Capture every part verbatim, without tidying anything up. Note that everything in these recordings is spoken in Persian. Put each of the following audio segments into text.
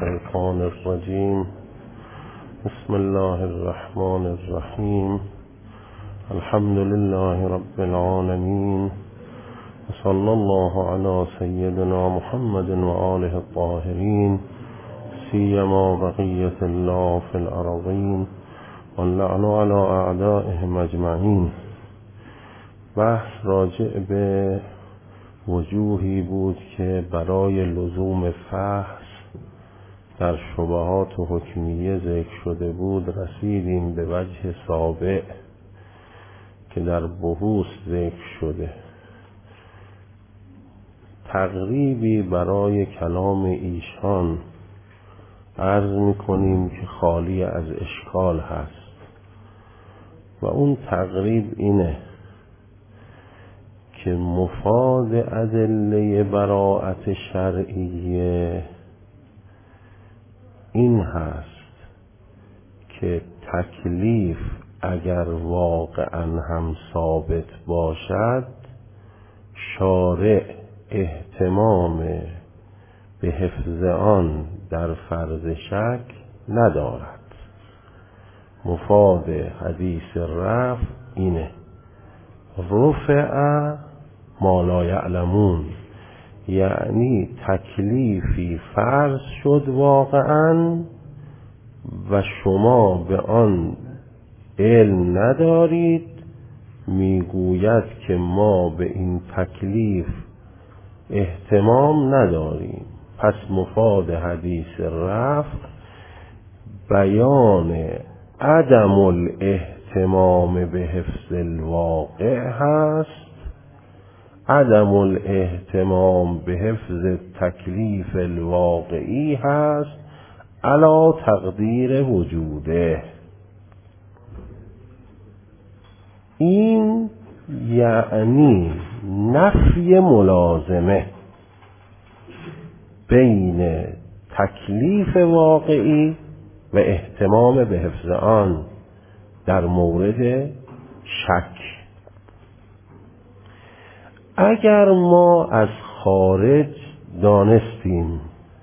الشيطان الرجيم. بسم الله الرحمن الرحيم. الحمد لله رب العالمين، وصلى الله على سيدنا محمد وآله الطاهرين، سيما بقية الله في الأرضين، واللعن على أعدائهم أجمعين. بحث راجع به وجوهی بود که برای لزوم فحص در شبهات و حکمیه ذکر شده بود. رسیدیم به وجه سابع که در بحوث ذکر شده. تقریبی برای کلام ایشان عرض میکنیم که خالی از اشکال هست و اون تقریب اینه که مفاد ادله براءت شرعیه این هست که تکلیف اگر واقعا هم ثابت باشد، شارع اهتمام به حفظ آن در فرض شک ندارد. مفاد حدیث رفع اینه: رفع ما لا یعلمون، یعنی تکلیفی فرض شد واقعا و شما به آن علم ندارید، میگوید که ما به این تکلیف اهتمام نداریم. پس مفاد حدیث رفع بیان عدم الاهتمام به حفظ الواقع هست، عدم الاهتمام به حفظ تکلیف الواقعی هست علی تقدیر وجوده. این یعنی نفی ملازمه بین تکلیف واقعی و اهتمام به حفظ آن در مورد شک. اگر ما از خارج دانستیم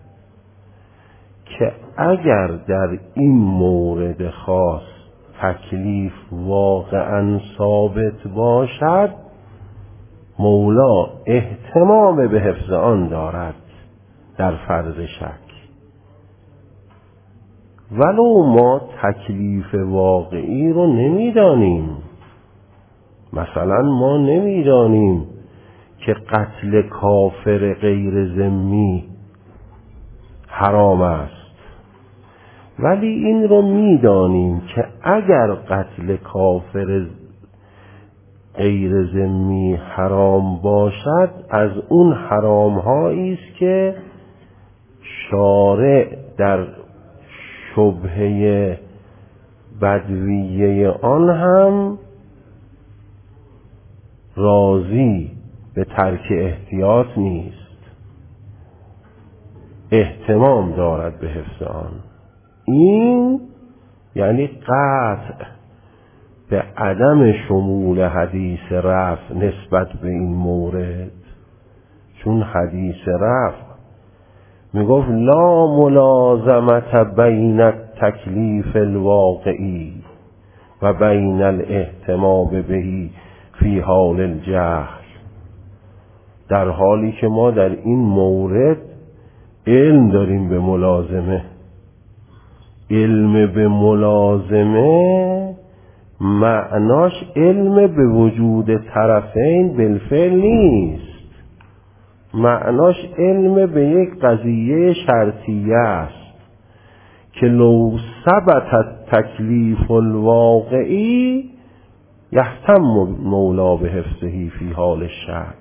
که اگر در این مورد خاص تکلیف واقعا ثابت باشد، مولا اهتمام به حفظ آن دارد در فرض شک، ولو ما تکلیف واقعی رو نمیدانیم. مثلا ما نمیدانیم که قتل کافر غیر ذمی حرام است، ولی این رو میدانیم که اگر قتل کافر غیر ذمی حرام باشد، از اون حرام هایی است که شارع در شبهه بدویه آن هم راضی به ترک احتیاط نیست، اهتمام دارد به حفظ آن. این یعنی قطع به عدم شمول حدیث رفع نسبت به این مورد، چون حدیث رفع میگفت لا ملازمت بین التکلیف الواقعی و بین الاهتمام بهی فی حال الجهل، در حالی که ما در این مورد علم داریم به ملازمه. علم به ملازمه معناش علم به وجود طرفین بالفعل نیست، معناش علم به یک قضیه شرطیه است که لو ثبت تکلیف الواقعی یهتم مولا به حفظه فی حال شک.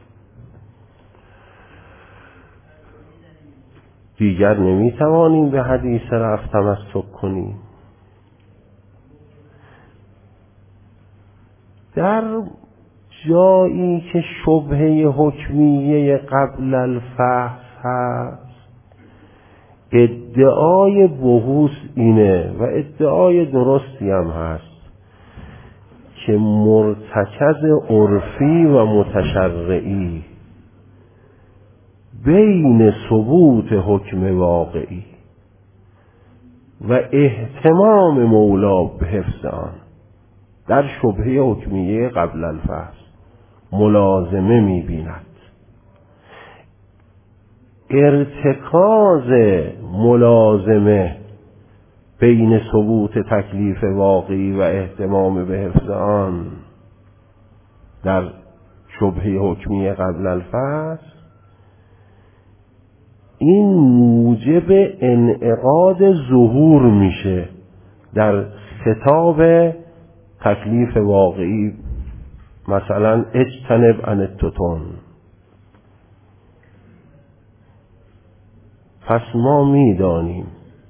دیگر نمیتوانیم به حدیث رفع تمسک کنیم. در جایی که شبهه حکمیه قبل الفحص هست، ادعای بحوث اینه و ادعای درستی هم هست که مرتکز عرفی و متشرعی بین ثبوت حکم واقعی و اهتمام مولا به حفظ آن در شبهه حکمیه قبل الفحص ملازمه می‌بیند. ارتکاز ملازمه بین ثبوت تکلیف واقعی و اهتمام به حفظ آن در شبهه حکمیه قبل الفحص، این موجب انعقاد ظهور میشه در خطاب تکلیف واقعی، مثلا اجتنب عن التتن. پس ما میدانیم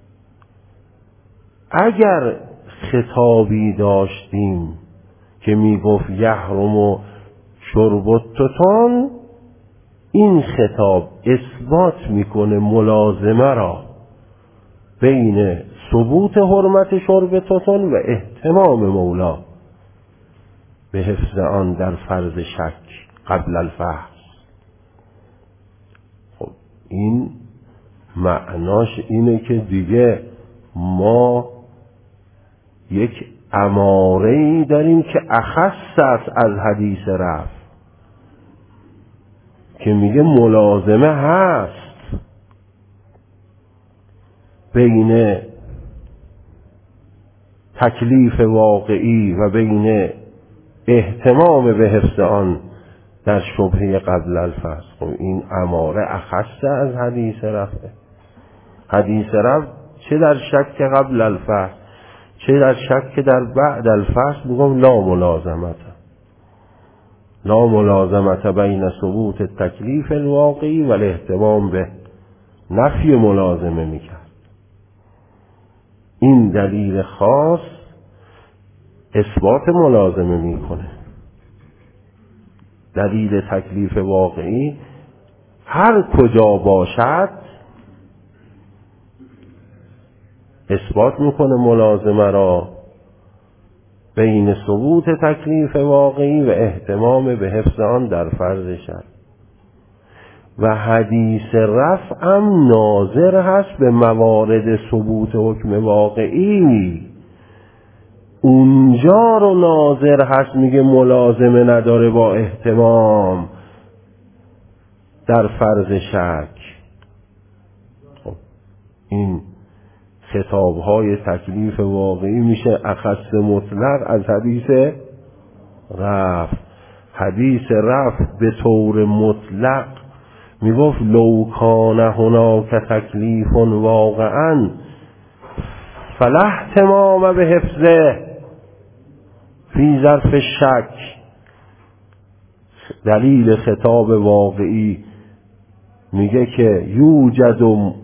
اگر خطابی داشتیم که میگفت یحرم شرب التتن، این خطاب اثبات میکنه ملازمه را بین ثبوت حرمت شرب تتن و اهتمام مولا به حفظ آن در فرض شک قبل الفحص. خب این معناش اینه که دیگه ما یک اماره‌ای داریم که اخص است از حدیث رفع، که میگه ملازمه هست بین تکلیف واقعی و بین اهتمام به حفظ آن در شبهه قبل الفحص. خب این اماره اخص از حدیث رفع. حدیث رفع چه در شک قبل الفحص چه در شک در بعد الفحص میگم لا ملازمت لا ملازمت بین ثبوت التکلیف الواقعی و الاهتمام به نفی ملازمه میکرد. این دلیل خاص اثبات ملازمه میکنه. دلیل تکلیف واقعی هر کجا باشد اثبات میکنه ملازمه را بین ثبوت تکلیف واقعی و اهتمام به حفظ آن در فرض شرع. و حدیث رفع هم ناظر هست به موارد ثبوت حکم واقعی، اونجا رو ناظر هست، میگه ملازمه نداره با اهتمام در فرض شک. خب این خطابهای تکلیف واقعی میشه اخص مطلق از حدیث رفع. حدیث رفع به طور مطلق میگفت لو کان هناک تکلیف واقعا فلا اهتمام به حفظه فی ظرف شک. دلیل خطاب واقعی میگه که یوجد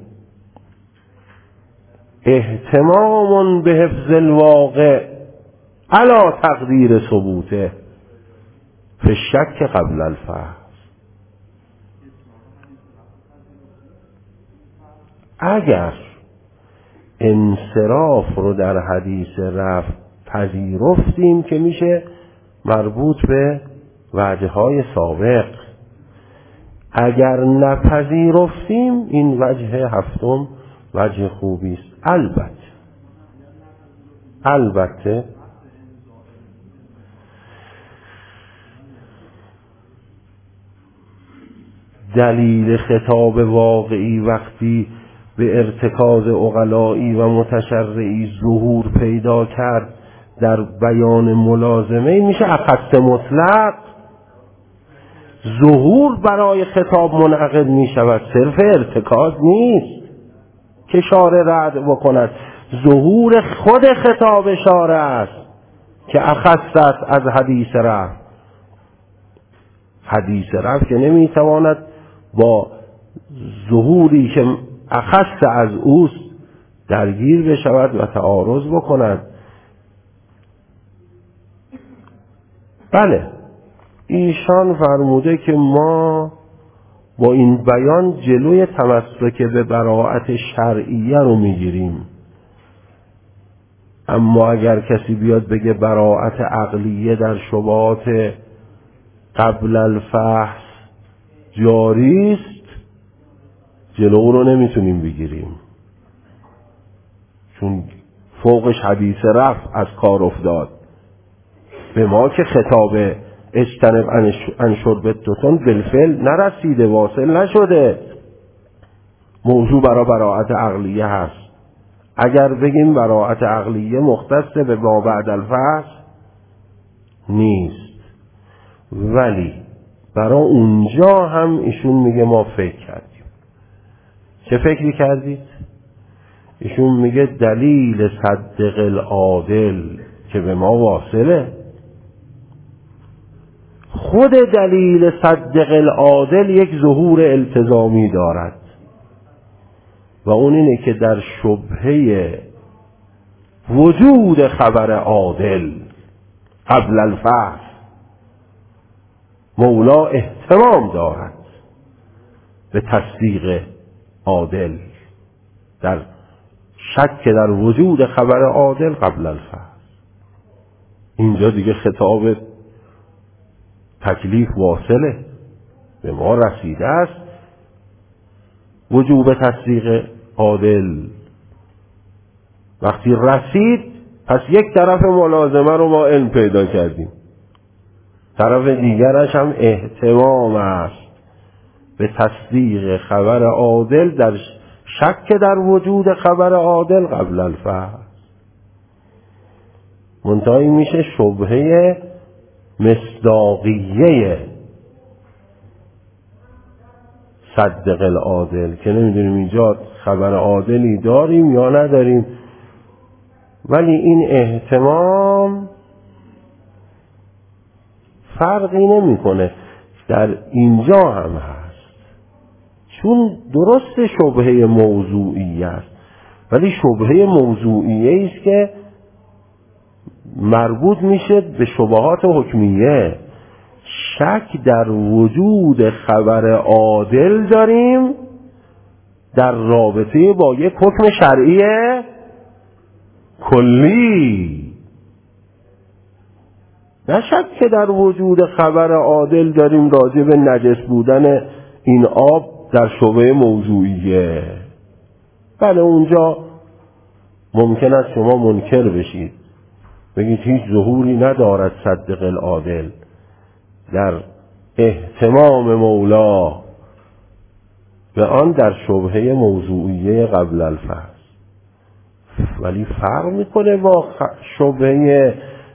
اهتمام به حفظ الواقع علی تقدیر ثبوته فی الشک قبل الفحص. اگر انصراف رو در حدیث رفع پذیرفتیم که میشه مربوط به وجه‌های سابق، اگر نپذیرفتیم این وجه هفتم وجه خوبی است. البته البته دلیل خطاب واقعی وقتی به ارتکاز عقلایی و متشرعی ظهور پیدا کرد در بیان ملازمه میشه اخص مطلق. ظهور برای خطاب منعقد میشود، صرف ارتکاز نیست که شارع رد بکند. ظهور خود خطاب شارع است که اخص است از حدیث رفع. حدیث رفع که نمیتواند با ظهوری که اخص از اوست درگیر بشود و تعارض بکند. بله ایشان فرموده که ما با این بیان جلوی تمسک به براءت شرعیه رو میگیریم، اما اگر کسی بیاد بگه براءت عقلیه در شبهات قبل الفحص جاری است، جلو رو نمیتونیم بگیریم، چون فوقش حدیث رفع از کار افتاد. به ما که خطاب اجتنب عن شربتتون بالفعل نرسیده، واصل نشده. موضوع برای براءت عقلیه هست. اگر بگیم براءت عقلیه مختص به ما بعد الفصل نیست، ولی برای اونجا هم ایشون میگه ما فکر کردیم. چه فکری کردید؟ ایشون میگه دلیل صدق العادل که به ما واصله، خود دلیل صدق العادل یک ظهور التزامی دارد و اون اینه که در شبهه وجود خبر عادل قبل الفحص مولا اهتمام دارد به تصدیق عادل، در شک در وجود خبر عادل قبل الفحص. اینجا دیگه خطاب تکلیف واصله، به ما رسیده است وجوب تصدیق عادل. وقتی رسید پس یک طرف ملازمه رو ما علم پیدا کردیم، طرف دیگرش هم اهتمام است به تصدیق خبر عادل در شک در وجود خبر عادل قبل الفحص. منتهی میشه شبهه مصداقیه صدق العادل که نمیدونیم اینجا خبر عادلی داریم یا نداریم، ولی این اهتمام فرقی نمیکنه در اینجا هم هست، چون درست شبهه موضوعی است، ولی شبهه موضوعیه است که مربوط میشه به شبهات حکمیه. شک در وجود خبر عادل داریم در رابطه با یک حکم شرعی کلی، نه شک که در وجود خبر عادل داریم راجع به نجس بودن این آب در شبهه موضوعیه. بله اونجا ممکن است شما منکر بشید، بگید هیچ ظهوری ندارد صدق العادل در اهتمام مولا به آن در شبهه موضوعیه قبل الفحص، ولی فرق میکنه با شبهه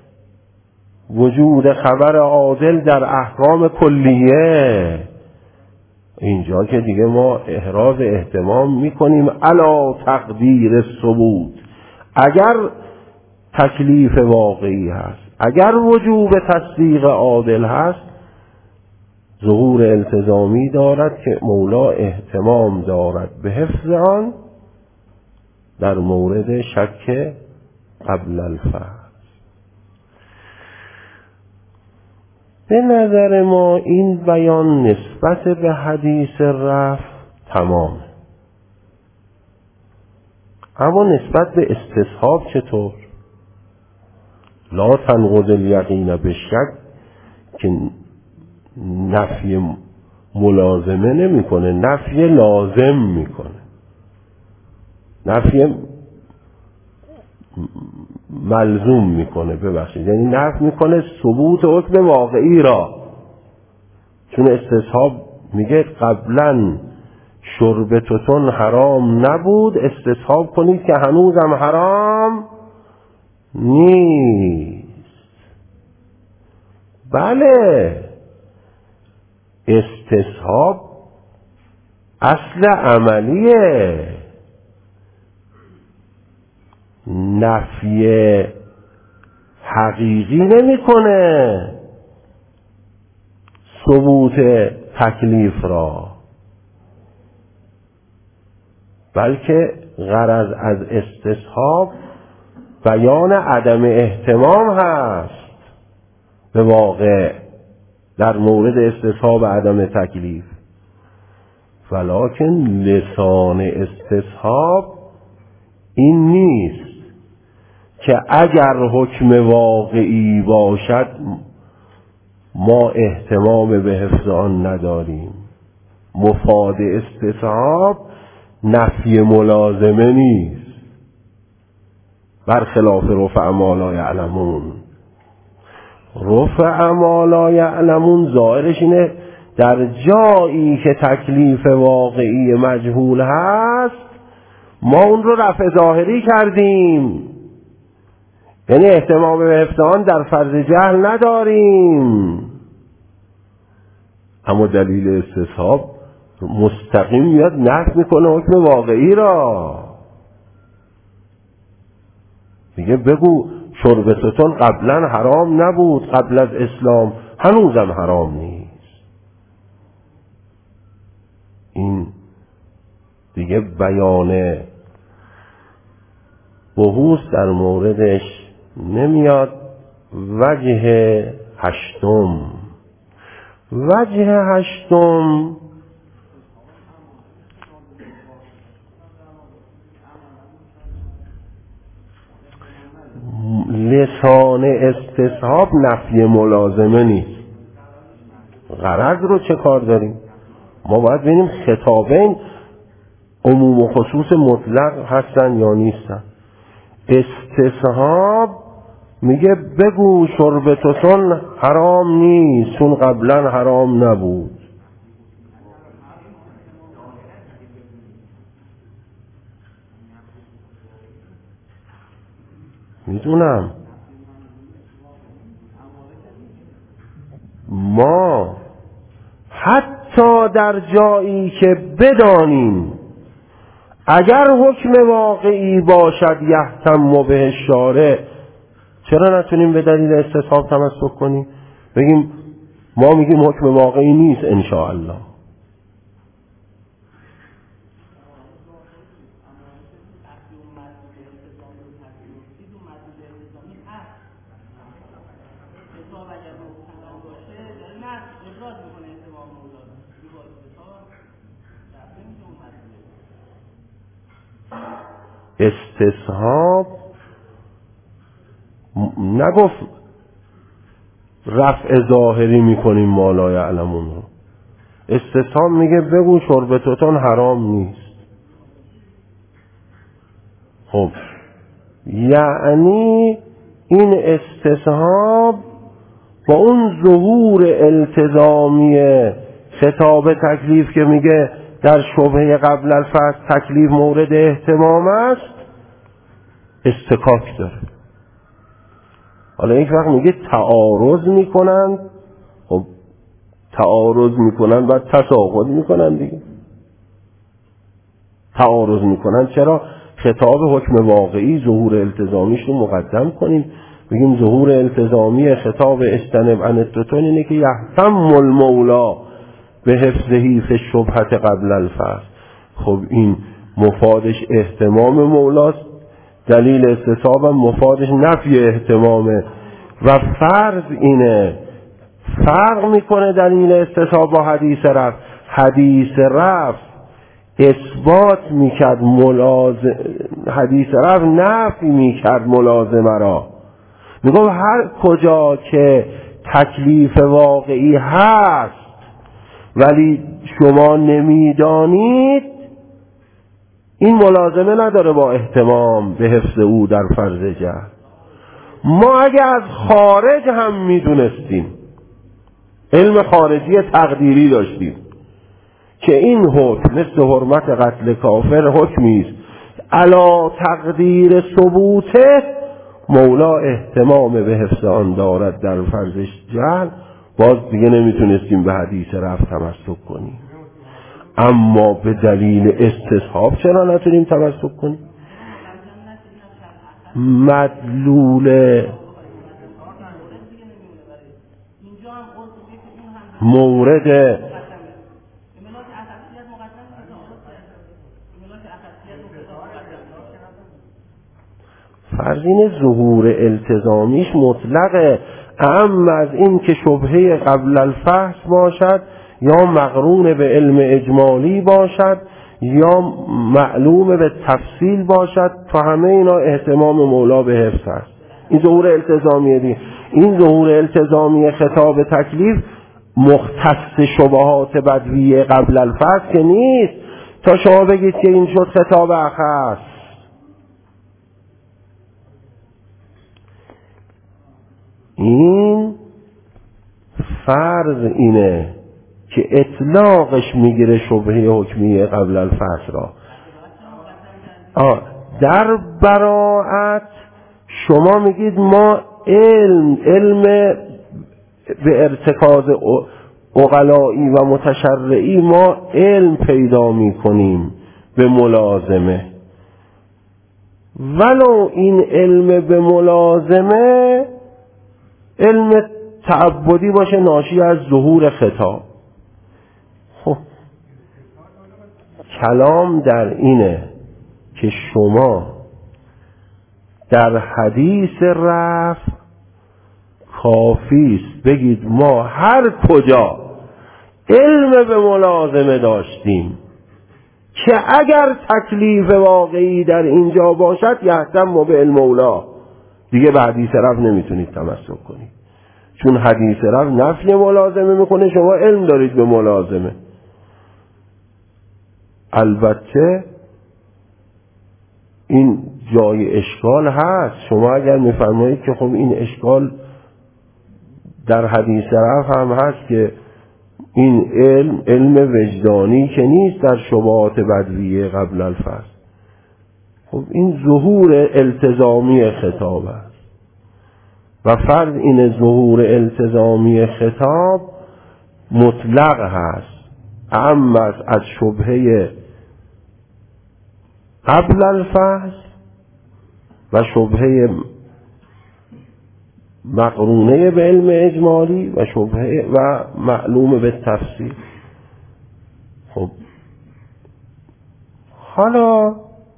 وجود خبر عادل در احکام کلیه. اینجا که دیگه ما احراز اهتمام میکنیم علا تقدیر ثبوت، اگر تکلیف واقعی هست، اگر وجوب تصدیق عادل هست، ظهور التزامی دارد که مولا اهتمام دارد به حفظ آن در مورد شک قبل الفحص. به نظر ما این بیان نسبت به حدیث رفع تمام، اما نسبت به استصحاب چطور؟ لا تنقض الیقین بالشک که نفی ملازمه نمیکنه، نفی لازم میکنه، نفی ملزوم میکنه، ببخشید یعنی نفی میکنه ثبوت حکم واقعی را. چون استصحاب میگه قبلا شربتتون حرام نبود، استصحاب کنید که هنوزم حرام نیست. بله استصحاب اصل عملیه، نفی حقیقی نمیکنه ثبوت تکلیف را، بلکه غرض از استصحاب بیان عدم اهتمام هست به واقع در مورد استصحاب عدم تکلیف، ولکن لسان استصحاب این نیست که اگر حکم واقعی باشد ما اهتمام به حفظ آن نداریم. مفاد استصحاب نفی ملازمه نیست، برخلاف رفع ما لا یعلمون. رفع ما لا یعلمون ظاهرش اینه در جایی که تکلیف واقعی مجهول هست ما اون رو رفع ظاهری کردیم، یعنی اهتمام به حفظ آن در فرض جهل نداریم. اما دلیل استصحاب مستقیم میاد نفی میکنه حکم واقعی را. میگه بگو شرب ستون قبلا حرام نبود، قبل از اسلام هنوزم حرام نیست. این دیگه بیان بحوث در موردش نمیاد. وجه هشتم وجه هشتم لسان استصحاب نفی ملازمه نیست. غرض رو چه کار داریم؟ ما باید ببینیم خطابین عموم و خصوص مطلق هستن یا نیستن. استصحاب میگه بگو شربتون حرام نیست چون قبلا حرام نبود. میدونم ما حتی در جایی که بدانیم اگر حکم واقعی باشد یحتم به شارع، چرا نتونیم به دلیل استصحاب تمسک کنیم؟ بگیم ما میگیم حکم واقعی نیست انشاءالله. استصحاب نگفت رفع ظاهری میکنیم ما لا یعلمون رو. استصحاب میگه بگو شربتتون حرام نیست. خب یعنی این استصحاب با اون ظهور التزامی خطاب تکلیف که میگه در شبهه قبل الفصل تکلیف مورد اهتمام است استکاک داره. حالا یک وقت میگه تعارض میکنن، خب تعارض میکنن بعد تساقط میکنن دیگه. تعارض میکنن چرا؟ خطاب حکم واقعی ظهور التزامیش رو مقدم کنیم. بگیم ظهور التزامی خطاب اجتنب عن التتون اینه که یحتم المولا به حفظهی فی الشبهة قبل الفصل. خب این مفادش اهتمام مولاست، دلیل استصحاب هم مفادش نفی اهتمامه. و فرض اینه فرق میکنه دلیل استصحاب با حدیث رفع. حدیث رفع اثبات میکرد ملازم، حدیث رفع نفی میکرد ملازمه را. میگم هر کجا که تکلیف واقعی هست ولی شما نمیدانید این ملازمه نداره با اهتمام به حفظ او در فرض جهل. ما اگه از خارج هم میدونستیم، علم خارجی تقدیری داشتیم که این حکم مثل حرمت قتل کافر حکمی است علا تقدیر ثبوته مولا اهتمام به حفظ آن دارد در فرضش جهل، باز دیگه نمیتونستیم به حدیث رفع تمسک کنیم. اما به دلیل استصحاب چرا نتونیم تمسک کنیم؟ مدلول مورد فرضین ظهور التزامیش مطلقه، اما از این که شبهه قبل الفحص باشد یا مقرون به علم اجمالی باشد یا معلوم به تفصیل باشد، تا همه اینا اهتمام مولا به حفظ است. این ظهور التزامیه دی. این ظهور التزامی خطاب تکلیف مختص شبهات بدویه قبل الفحص که نیست تا شما بگید که این شد خطاب اخص. این فرض اینه که اطلاقش میگیره شبهه حکمیه قبل الفصل را. آه در براءت شما میگید ما علم علم به ارتکاز عقلائی و متشرعی ما علم پیدا میکنیم به ملازمه، ولو این علم به ملازمه علم تعبدی باشه ناشی از ظهور خطاب. خب کلام در اینه که شما در حدیث رفع کافیست بگید ما هر کجا علم به ملازمه داشتیم که اگر تکلیف واقعی در اینجا باشد یهتم به علم اولا، دیگه به حدیث رفع نمیتونید تمسک کنید، چون حدیث رفع نفی ملازمه میکنه، شما علم دارید به ملازمه. البته این جای اشکال هست. شما اگر میفرمایید که خب این اشکال در حدیث رفع هم هست که این علم علم وجدانی که نیست در شبهات بدویه قبل الفصل، خب این ظهور التزامی خطاب است و فرض این ظهور التزامی خطاب مطلق هست، اما از شبهه قبل الفصل و شبهه مقرونه به علم اجمالی و شبهه و معلوم به تفسیر. خب حالا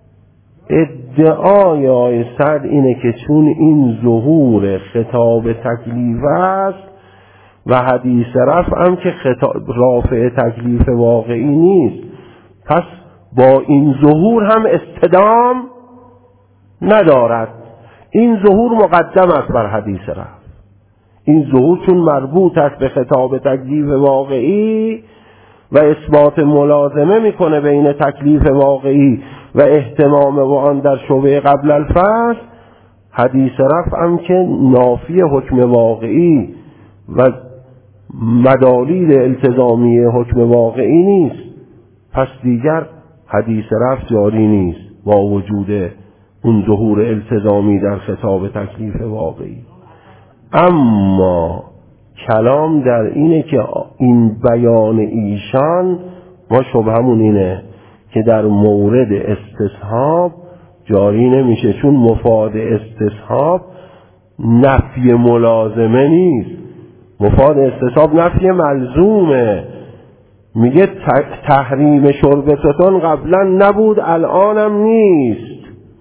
ادعای آقای سعد اینه که چون این ظهور خطاب تکلیف است و حدیث رفع هم که خطاب رافع تکلیف واقعی نیست، پس با این ظهور هم استدام ندارد. این ظهور مقدم است بر حدیث رفع. این ظهور چون مربوط است به خطاب تکلیف واقعی و اثبات ملازمه میکنه بین تکلیف واقعی و اهتمام با آن در شبهه قبل الفصل، حدیث رفع هم که نافی حکم واقعی و مدالیل التزامی حکم واقعی نیست، پس دیگر حدیث رفع جاری نیست با وجود اون ظهور التزامی در خطاب تکلیف واقعی. اما کلام در اینه که این بیان ایشان ما شبهمون اینه که در مورد استصحاب جاری نمیشه، چون مفاد استصحاب نفی ملازمه نیست، مفاد استصحاب نفی ملزومه. میگه تحریم شرب ستون قبلا نبود الانم نیست.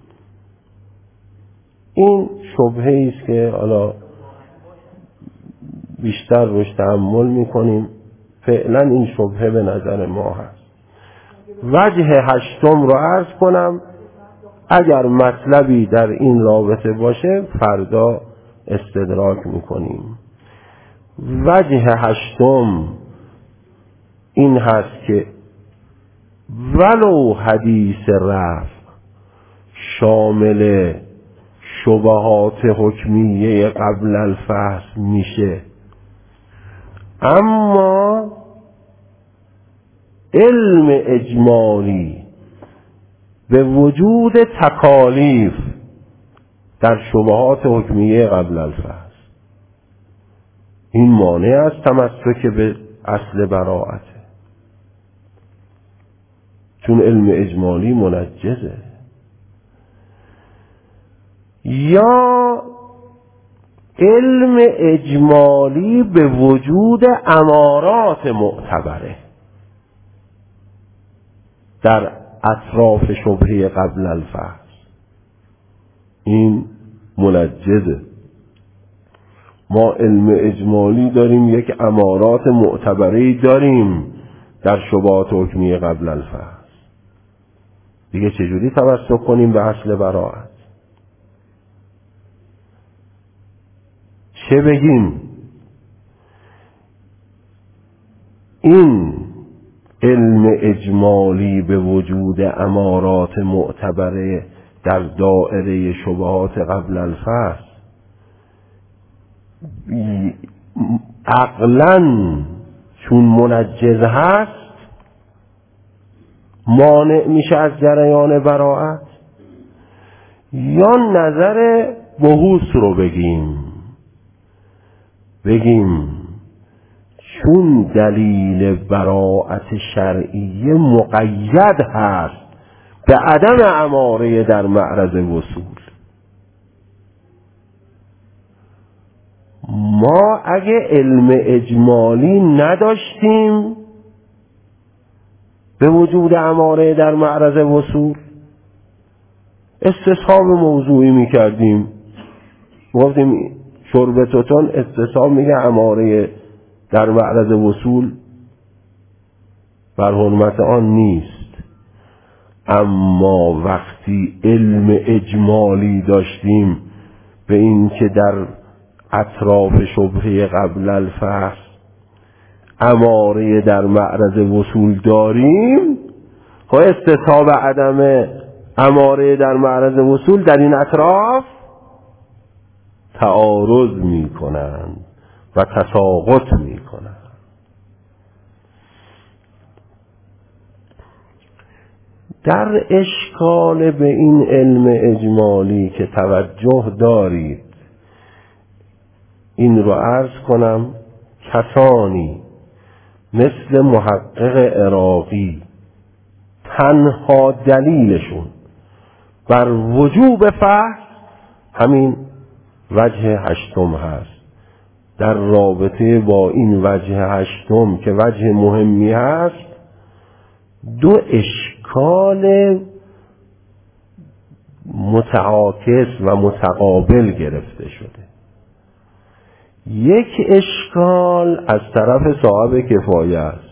این شبهه است که حالا بیشتر روش تأمل میکنیم. فعلا این شبهه به نظر ما هست. وجه هشتم رو عرض کنم، اگر مطلبی در این رابطه باشه فردا استدراک میکنیم. وجه هشتم این هست که ولو حدیث رفع شامل شبهات حکمیه قبل الفصل میشه، اما علم اجمالی به وجود تکالیف در شبهات حکمیه قبل الفصل این مانع از تمسک به اصل براءته، چون علم اجمالی منجزه. یا علم اجمالی به وجود امارات معتبره در اطراف شبهه قبل الفصل، این منجزه. ما علم اجمالی داریم، یک امارات معتبره داریم در شبهات حکمیه قبل الفصل، دیگه چجوری تمسک کنیم به اصل براءت؟ چه بگیم؟ این علم اجمالی به وجود امارات معتبره در دائره شبهات قبل الفصل عقلاً چون منجز هست مانع میشه از جریان براءت، یا نظر بحوث رو بگیم بگیم چون دلیل براءت شرعیه مقید هست به عدم اماره در معرض وصول. ما اگه علم اجمالی نداشتیم به وجود اماره در معرض وصول، استصحاب موضوعی میکردیم، گفتیم شرب توتون استصحاب میگه اماره در معرض وصول بر حرمت آن نیست. اما وقتی علم اجمالی داشتیم به این که در اطراف شبهه قبل الفحص اماره در معرض وصول داریم، خب استصحاب عدم اماره در معرض وصول در این اطراف تعارض می کنند و تساقط می کنند. در اشکال به این علم اجمالی که توجه دارید، این رو عرض کنم، کسانی مثل محقق عراقی تنها دلیلشون بر وجوب فحص همین وجه هشتم هست. در رابطه با این وجه هشتم که وجه مهمی هست، دو اشکال متعاکس و متقابل گرفته شده. یک اشکال از طرف صاحب کفایه است،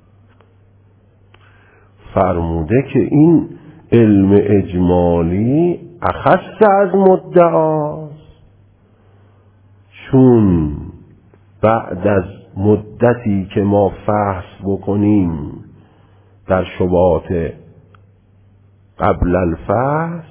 فرموده که این علم اجمالی اخص از مدعاست، چون بعد از مدتی که ما فحص بکنیم در شبهات قبل الفحص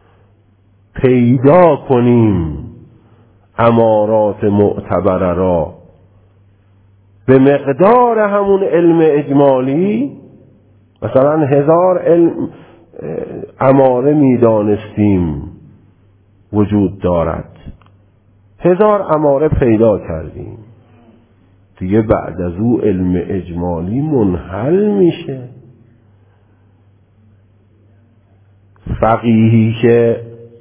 پیدا کنیم امارات معتبره را به مقدار همون علم اجمالی، مثلا هزار علم اماره میدانستیم وجود دارد، هزار اماره پیدا کردیم، دیگه بعد از او علم اجمالی منحل میشه. فقیهی که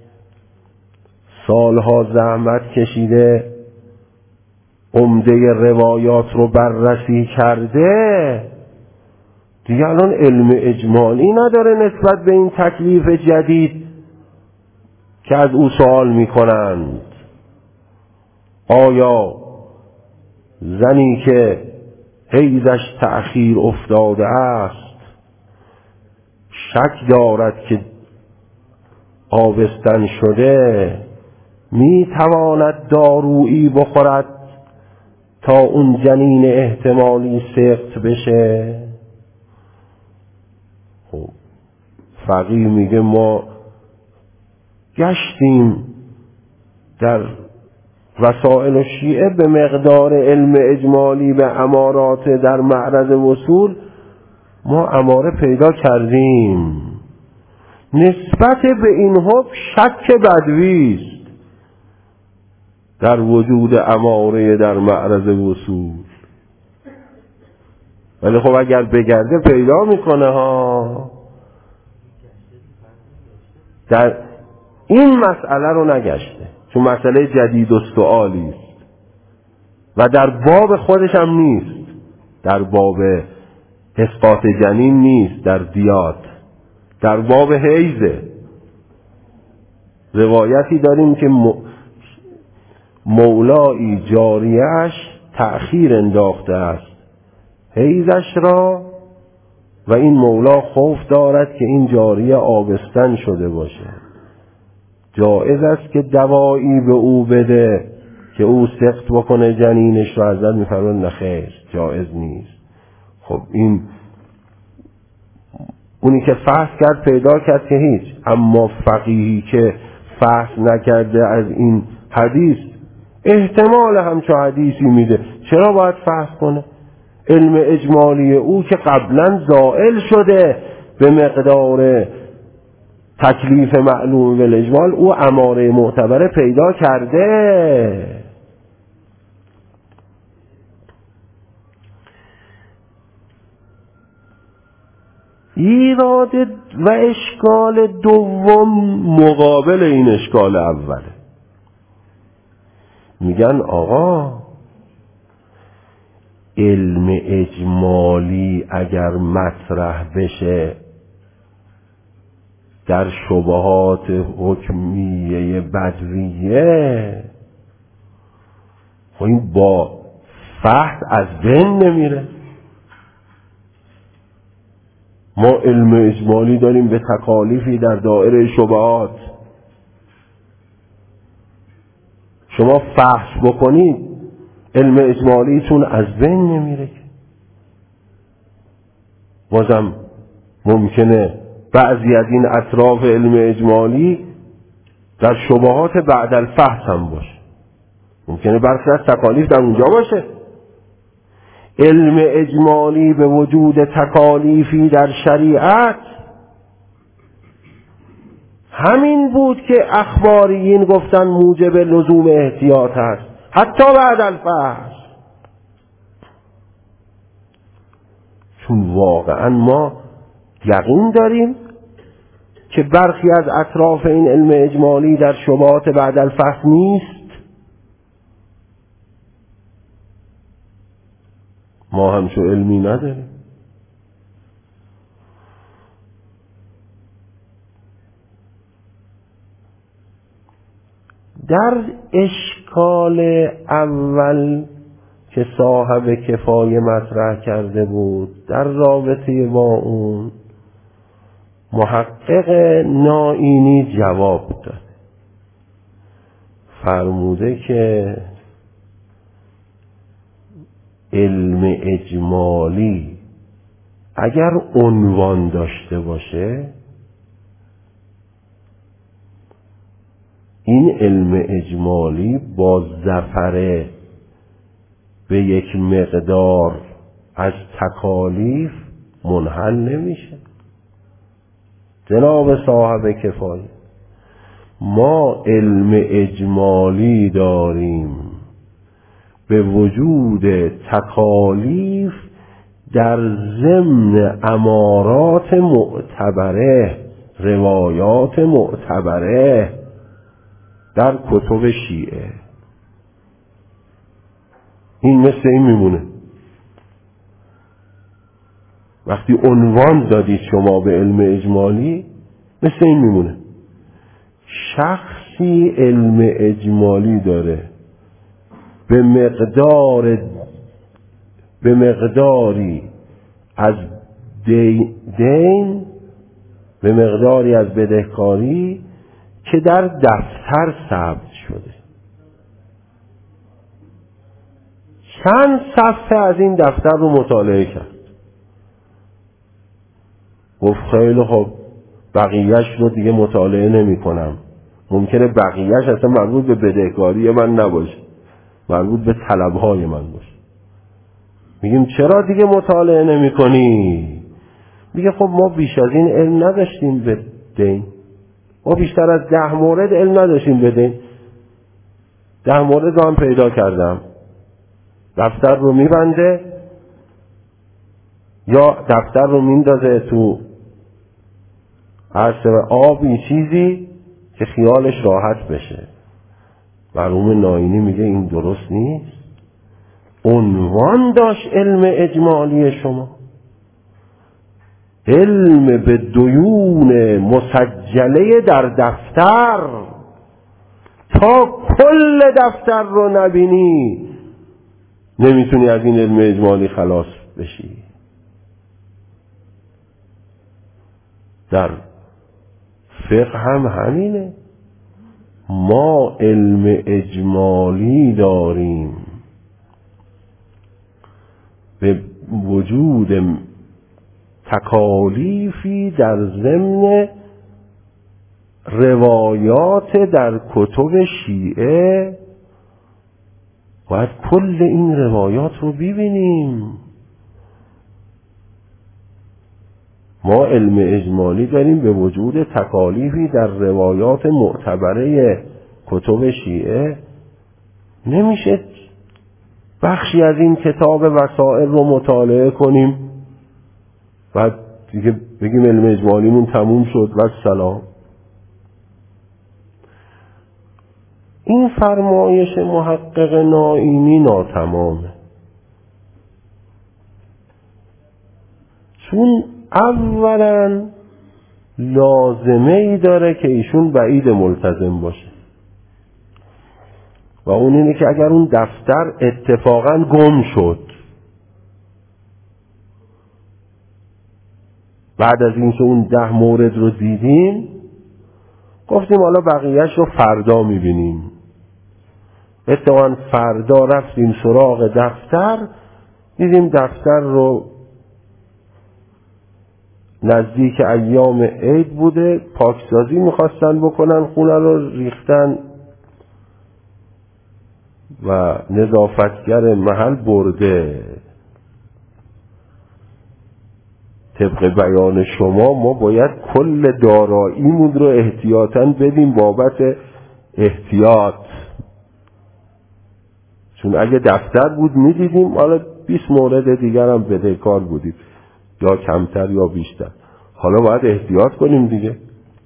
سالها زحمت کشیده عمده روایات رو بررسی کرده، دیگه الان علم اجمالی نداره نسبت به این تکلیف جدید که از او سوال میکنند. آیا زنی که حیضش تأخیر افتاده است شک دارد که آبستن شده می تواند دارویی بخورد تا اون جنین احتمالی سقط بشه؟ خب فقیه میگه ما گشتیم در وسائل شیعه به مقدار علم اجمالی به امارات در معرض وصول ما اماره پیدا کردیم، نسبت به این حکم شک بدویست در وجود اماره در معرض وصول. ولی خب اگر بگرده پیدا میکنه ها. در این مسئله رو نگشته چون مسئله جدید و سؤالی است و در باب خودش هم نیست، در باب اسقاط جنین نیست، در دیات، در باب حیضه. روایتی داریم که مولایی جاریهش تأخیر انداخته است حیضش را و این مولا خوف دارد که این جاریه آبستن شده باشه، جایز است که دوایی به او بده که او سقط بکنه جنینش را؟ حضرت میفرماید نه خیر، جایز نیست. خب این اونی که فحص کرد پیدا کرد که هیچ، اما فقیهی که فحص نکرده از این حدیث احتمال همچو حدیثی میده، چرا باید فحص کنه؟ علم اجمالی او که قبلا زائل شده به مقدار تکلیف معلوم بالاجمال، او اماره معتبره پیدا کرده. ایراد و اشکال دوم مقابل این اشکال اوله. میگن آقا علم اجمالی اگر مطرح بشه در شبهات حکمیه بدویه، خب این با فحص از بین نمیره. ما علم اجمالی داریم به تکالیفی در دائره شبهات، شما فحص بکنید علم اجمالیتون از بین نمیره. بازم ممکنه بعضی از این اطراف علم اجمالی در شبهات بعد الفحص هم باشه، ممکنه برخی از تکالیف در اونجا باشه. علم اجمالی به وجود تکالیفی در شریعت همین بود که اخباریین گفتن موجب لزوم احتیاط هست حتی بعد الفحص، چون واقعا ما یقین داریم که برخی از اطراف این علم اجمالی در شبهات بعد الفحص نیست. ما همچو علمی نداریم. در اشکال اول که صاحب کفایه مطرح کرده بود در رابطه با اون، محقق نائینی جواب داد، فرموده که علم اجمالی اگر عنوان داشته باشه، این علم اجمالی با ظفر به یک مقدار از تکالیف منحل نمیشه. جناب صاحب کفایه، ما علم اجمالی داریم به وجود تکالیف در ضمن امارات معتبره، روایات معتبره در کتب شیعه. این مثل این میمونه، وقتی عنوان دادید شما به علم اجمالی مثل این میمونه، شخصی علم اجمالی داره به مقدار به مقداری از دین، به مقداری از بدهکاری که در دفتر ثبت شده. چند صفحه از این دفتر رو مطالعه کرد، گفت خیلی خب بقیهش رو دیگه مطالعه نمی کنم. ممکنه بقیهش اصلا مربوط به بدهکاری من نباشه، مربوط به طلبهای من باشه. میگیم چرا دیگه مطالعه نمی کنی؟ میگه خب ما بیش از این علم نداشتیم به دین، ما بیشتر از ده مورد علم نداشتیم به دین، ده مورد رو هم پیدا کردم. دفتر رو میبنده یا دفتر رو میندازه تو عرصه آبی چیزی که خیالش راحت بشه. مرحوم نائینی میگه این درست نیست. عنوان داشت علم اجمالی شما، علم به دیون مسجله در دفتر، تا کل دفتر رو نبینی نمیتونی از این علم اجمالی خلاص بشی. در فقه هم همینه، ما علم اجمالی داریم به وجود تکالیفی در ضمن روایات در کتب شیعه باید کل این روایات رو ببینیم. ما علم اجمالی داریم به وجود تکالیفی در روایات معتبره کتب شیعه. نمیشه بخشی از این کتاب وسائل رو مطالعه کنیم بعد دیگه بگیم علم اجمالیمون تموم شد و سلام. این فرمایش محقق نائینی ناتمامه، چون اولا لازمه ای داره که ایشون بعید ملتزم باشه و اون اینه که اگر اون دفتر اتفاقا گم شد بعد از اینکه اون ده مورد رو دیدیم گفتیم حالا بقیهش رو فردا میبینیم، اتفاقا فردا رفتیم سراغ دفتر دیدیم دفتر رو نزدیک ایام عید بوده، پاکسازی میخواستن بکنن، خونه رو ریختن و نظافتگر محل برده. طبق بیان شما ما باید کل داراییمون رو احتیاطاً بدیم بابت احتیاط، چون اگه دفتر بود میدیدیم حالا بیست مورد دیگر هم بدهکار بودیم یا کمتر یا بیشتر، حالا باید احتیاط کنیم دیگه.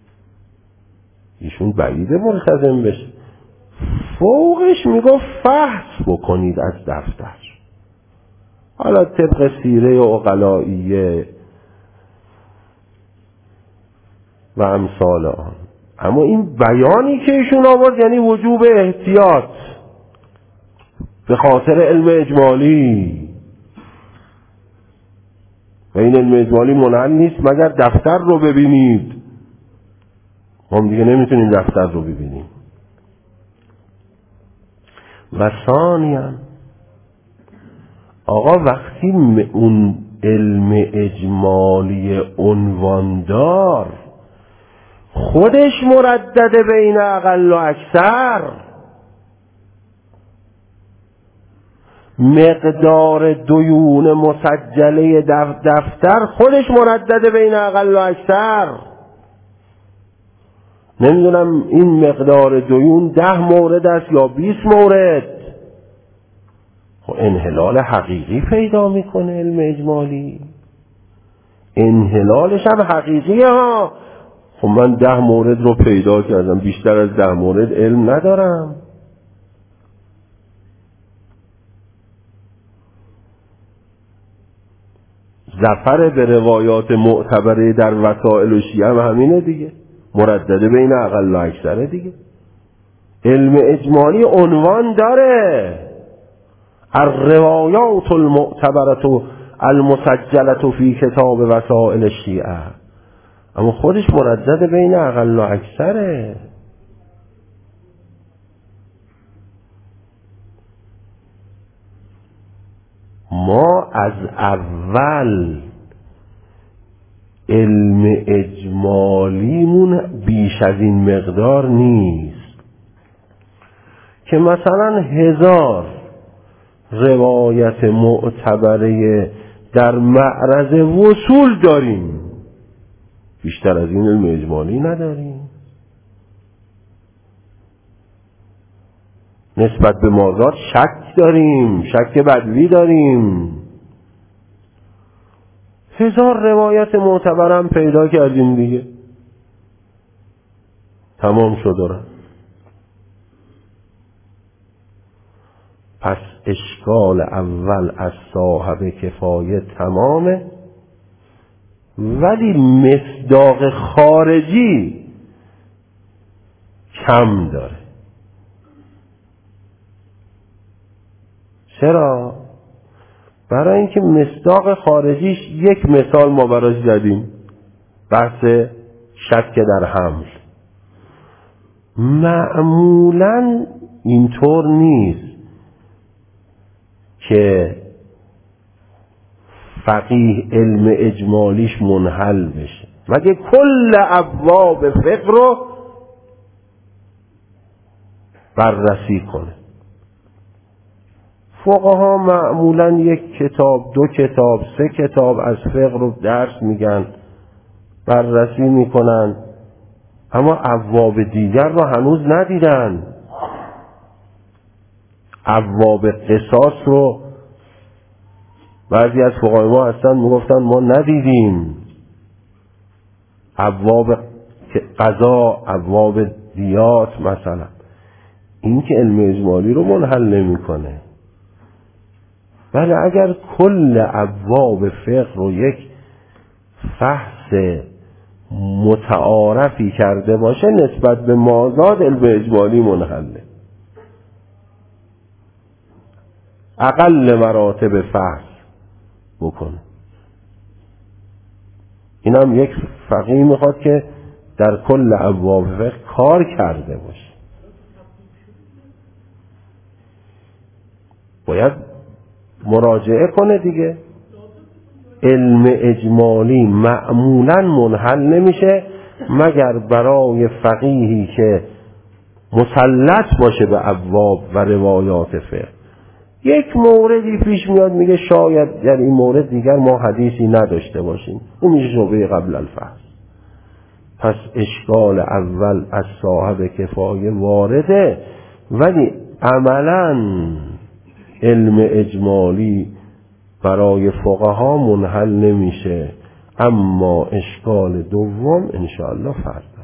ایشون بعیده ملتزم بشه، فوقش میگفت فحص بکنید از دفتر، حالا طبق سیره عقلائیه و امثال آن. اما این بیانی که ایشون آورد یعنی وجوب احتیاط به خاطر علم اجمالی و این علم اجمالی منحل نیست مگر دفتر رو ببینید. ما دیگه نمیتونیم دفتر رو ببینیم. و ثانیاً آقا وقتی اون علم اجمالی عنواندار خودش مردد بین اقل و اکثر، مقدار دیون مسجله دفتر خودش مردد بین اقل و اکثر، نمیدونم این مقدار دیون ده مورد است یا بیست مورد، خب انحلال حقیقی پیدا میکنه علم اجمالی، انحلالش هم حقیقیه ها. خب من ده مورد رو پیدا کردم، بیشتر از ده مورد علم ندارم. ظفر به روایات معتبره در وسائل و شیعه هم همینه دیگه، مردده بین اقل و اکثره دیگه. علم اجمالی عنوان داره الروایات المعتبره المسجله فی کتاب وسائل الشیعه، اما خودش مردد بین اقل و اکثره. ما از اول علم اجمالیمون بیش از این مقدار نیست که مثلا هزار روایت معتبره در معرض وصول داریم، بیشتر از این علم اجمالی نداریم. نسبت به مازاد شک داریم، شک بدوی داریم. هزار روایت معتبرم پیدا کردیم دیگه، تمام شد دارم. پس اشکال اول از صاحب کفایه تمامه، ولی مصداق خارجی کم داره. چرا؟ برای اینکه مصداق خارجیش یک مثال ما براش زدیم، بحث شک در حمل. معمولاً اینطور نیست که فقیه علم اجمالیش منحل بشه، مگه کل ابواب فقه رو بررسی کنه. فقها معمولا یک کتاب، دو کتاب، سه کتاب از فقه رو درس میگن، بررسی میکنن، اما ابواب دیگر رو هنوز ندیدن. ابواب قصاص رو بعضی از فقهای ما هستن میگفتن ما ندیدیم. ابواب قضا، ابواب دیات مثلا، این که علم اجمالی رو منحل نمیکنه. بله اگر کل ابواب فقه رو یک فحص متعارفی کرده باشه نسبت به مازاد علم اجمالی منحله. اقل مراتب فحص بکنه. این هم یک فقیه میخواد که در کل ابواب فقه کار کرده باشه. باید مراجعه کنه دیگه. علم اجمالی معمولا منحل نمیشه مگر برای فقیهی که مسلط باشه به ابواب و روایات فقه. یک موردی پیش میاد میگه شاید در این مورد دیگر ما حدیثی نداشته باشیم، اون میشه شبهه قبل الفحص. پس اشکال اول از صاحب کفایه وارده، ولی عملا علم اجمالی برای فقها منحل نمیشه. اما اشکال دوم انشاءالله فرد